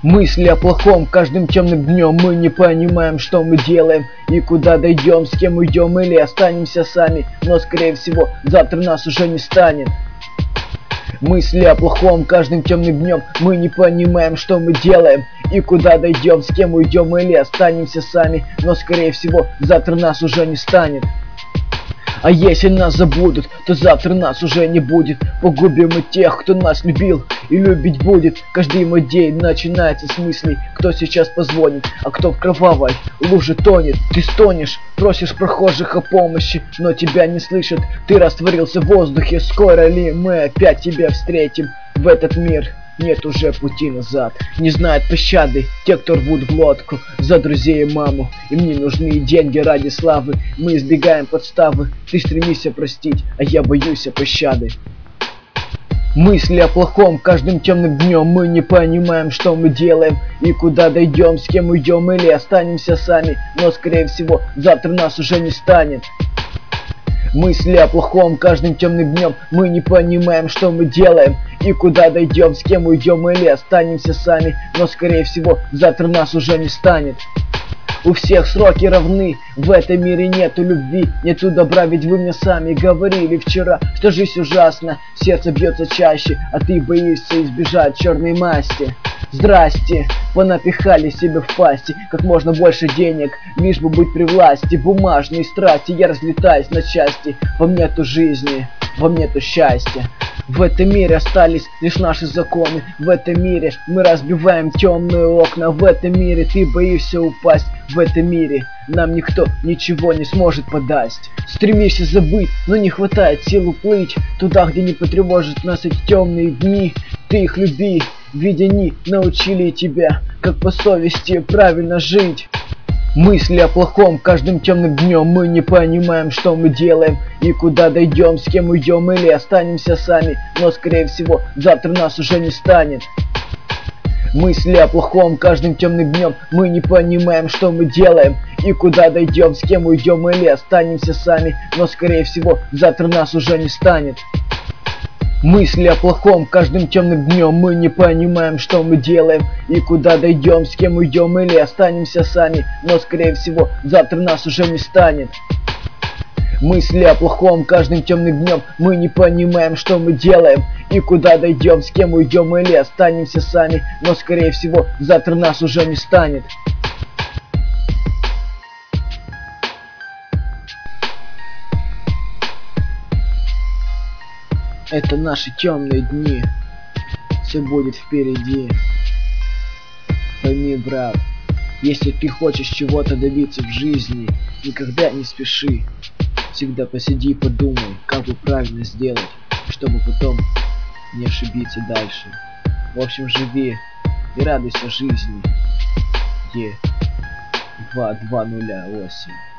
Мысли о плохом каждым темным днем. Мы не понимаем, что мы делаем и куда дойдем, с кем уйдем или останемся сами. Но скорее всего завтра нас уже не станет. Мысли о плохом каждым темным днем. Мы не понимаем, что мы делаем и куда дойдем, с кем уйдем или останемся сами. Но скорее всего завтра нас уже не станет. А если нас забудут, то завтра нас уже не будет. Погубим мы тех, кто нас любил и любить будет. Каждый мой день начинается с мыслей, кто сейчас позвонит, а кто в кровавой луже тонет. Ты стонешь, просишь прохожих о помощи, но тебя не слышат. Ты растворился в воздухе, скоро ли мы опять тебя встретим? В этот мир нет уже пути назад. Не знают пощады те, кто рвут глотку за друзей и маму. Им не нужны деньги ради славы. Мы избегаем подставы. Ты стремишься простить, а я боюсь пощады. Мысли о плохом каждым темным днем. Мы не понимаем, что мы делаем и куда дойдем, с кем уйдем или останемся сами. Но скорее всего завтра нас уже не станет. Мысли о плохом каждым темным днем. Мы не понимаем, что мы делаем и куда дойдем, с кем уйдем или останемся сами. Но скорее всего завтра нас уже не станет. У всех сроки равны, в этом мире нету любви, нету добра, ведь вы мне сами говорили вчера, что жизнь ужасна, сердце бьется чаще, а ты боишься избежать черной масти. Здрасте, понапихали себе в пасти как можно больше денег, лишь бы быть при власти. Бумажные страсти, я разлетаюсь на части. Вам нету жизни, вам нету счастья. В этом мире остались лишь наши законы. В этом мире мы разбиваем темные окна. В этом мире ты боишься упасть. В этом мире нам никто ничего не сможет подать. Стремишься забыть, но не хватает сил уплыть туда, где не потревожат нас эти темные дни. Ты их люби, ведь они научили тебя, как по совести правильно жить. Мысли о плохом каждым темным днем. Мы не понимаем, что мы делаем и куда дойдем, с кем уйдем или останемся сами. Но скорее всего завтра нас уже не станет. Мысли о плохом каждым темным днем. Мы не понимаем, что мы делаем и куда дойдем, с кем уйдем или останемся сами. Но скорее всего завтра нас уже не станет. Мысли о плохом каждым темным днем. Мы не понимаем, что мы делаем и куда дойдем, с кем уйдем или останемся сами. Но скорее всего завтра нас уже не станет. Мысли о плохом каждым темным днем. Мы не понимаем, что мы делаем и куда дойдем, с кем уйдем или останемся сами. Но скорее всего завтра нас уже не станет. Это наши темные дни, все будет впереди. Пойми, брат, если ты хочешь чего-то добиться в жизни, никогда не спеши. Всегда посиди и подумай, как бы правильно сделать, чтобы потом не ошибиться дальше. В общем, живи и радуйся жизни. 2208